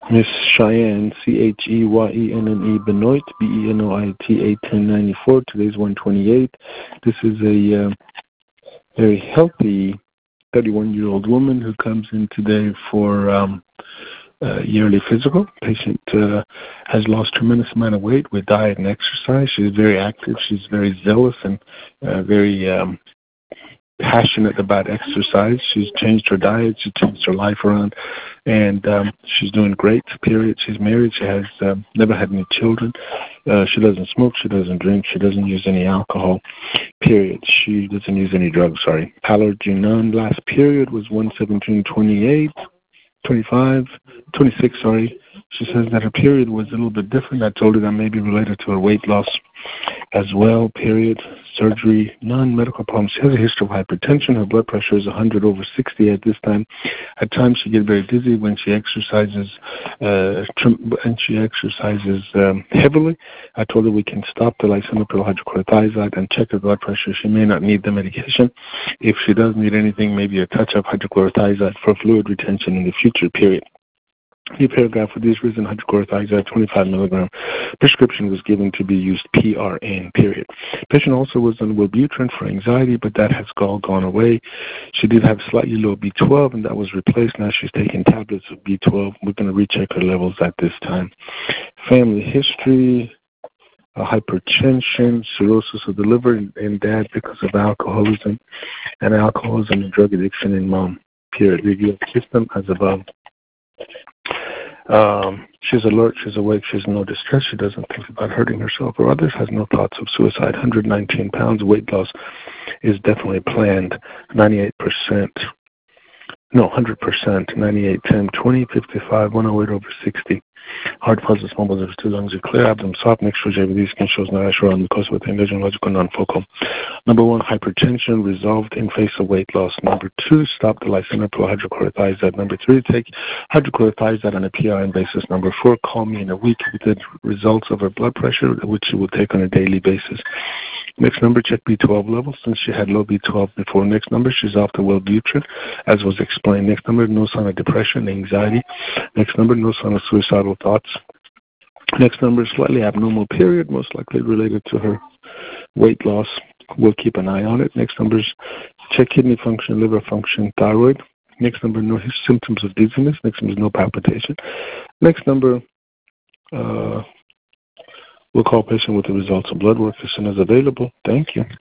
Miss Cheyenne, Cheyenne Benoit, Benoit, 81094. Today's 128. This is a very healthy 31-year-old woman who comes in today for yearly physical. Patient has lost tremendous amount of weight with diet and exercise. She's very active. She's very zealous and very passionate about exercise. She's changed her diet. She changed her life around, and she's doing great. Period. She's married. She has never had any children. She doesn't smoke. She doesn't drink. She doesn't use any alcohol. Period. She doesn't use any drugs. Sorry. Allergy none. Last period was 1/17/28. 26, sorry. She says that her period was a little bit different. I told her that may be related to her weight loss as well, period. Surgery, none. Medical problems. She has a history of hypertension. Her blood pressure is 100/60 at this time. At times she gets very dizzy when she exercises, heavily. I told her we can stop the lisinopril hydrochlorothiazide and check her blood pressure. She may not need the medication. If she does need anything, maybe a touch of hydrochlorothiazide for fluid retention in the future, period. New paragraph, for this reason, hydrochlorothiazide 25 milligram prescription was given to be used PRN, period. Patient also was on Wellbutrin for anxiety, but that has all gone away. She did have slightly low B12, and that was replaced. Now she's taking tablets of B12. We're going to recheck her levels at this time. Family history, hypertension, cirrhosis of the liver in dad because of alcoholism, and alcoholism and drug addiction in mom, period. Review of system as above. She's alert, she's awake, she's in no distress, she doesn't think about hurting herself or others, has no thoughts of suicide. 119 pounds, weight loss is definitely planned. 100%, 98, 10, 20, 55, 108/60. Heart pulses, mumbles, if two lungs are clear, abdomen soft, mixture of JVD, skin shows no ash around the coast with logical non-focal. Number 1, hypertension resolved in face of weight loss. Number 2, stop the lisinopril hydrochlorothiazide. Number 3, take hydrochlorothiazide on a PRN basis. Number 4, call me in a week with the results of her blood pressure, which she will take on a daily basis. Next number, check B12 levels since she had low B12 before. Next number, she's off the Wellbutrin, as was explained. Next number, no sign of depression, anxiety. Next number, no sign of suicidal thoughts. Next number, slightly abnormal period, most likely related to her weight loss. We'll keep an eye on it. Next numbers, check kidney function, liver function, thyroid. Next number, no symptoms of dizziness. Next number, no palpitation. Next number, we'll call patient with the results of blood work as soon as available. Thank you.